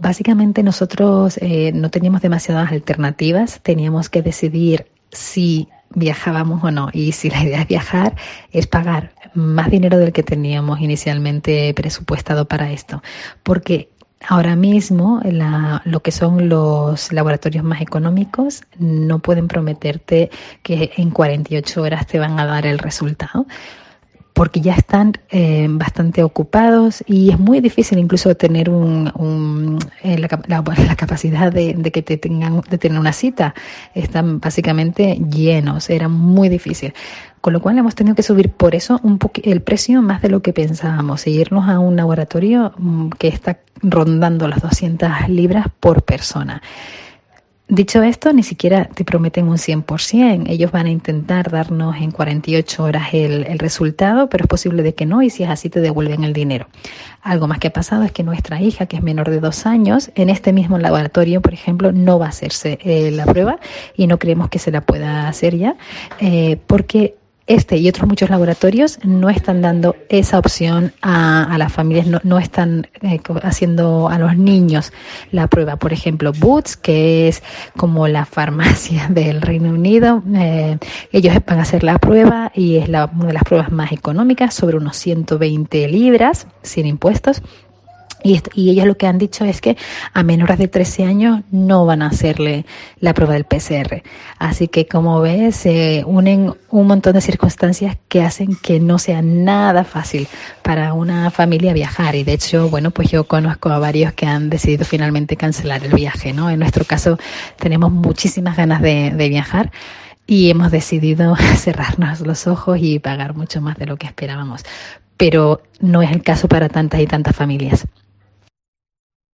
Básicamente nosotros no teníamos demasiadas alternativas, teníamos que decidir si viajábamos o no. Y si la idea es viajar, es pagar más dinero del que teníamos inicialmente presupuestado para esto. Porque ahora mismo lo que son los laboratorios más económicos no pueden prometerte que en 48 horas te van a dar el resultado, porque ya están bastante ocupados y es muy difícil incluso tener la capacidad de que te tengan de tener una cita. Están básicamente llenos, era muy difícil. Con lo cual hemos tenido que subir por eso el precio más de lo que pensábamos e irnos a un laboratorio que está rondando las 200 libras por persona. Dicho esto, ni siquiera te prometen un 100%. Ellos van a intentar darnos en 48 horas el resultado, pero es posible de que no, y si es así te devuelven el dinero. Algo más que ha pasado es que nuestra hija, que es menor de 2 años, en este mismo laboratorio, por ejemplo, no va a hacerse la prueba y no creemos que se la pueda hacer ya, porque este y otros muchos laboratorios no están dando esa opción a las familias, no están haciendo a los niños la prueba. Por ejemplo, Boots, que es como la farmacia del Reino Unido, ellos van a hacer la prueba y es una de las pruebas más económicas, sobre unos 120 libras, sin impuestos. Y ellos lo que han dicho es que a menores de 13 años no van a hacerle la prueba del PCR. Así que, como ves, se unen un montón de circunstancias que hacen que no sea nada fácil para una familia viajar. Y de hecho, bueno, pues yo conozco a varios que han decidido finalmente cancelar el viaje, ¿no? En nuestro caso tenemos muchísimas ganas de viajar y hemos decidido cerrarnos los ojos y pagar mucho más de lo que esperábamos. Pero no es el caso para tantas y tantas familias.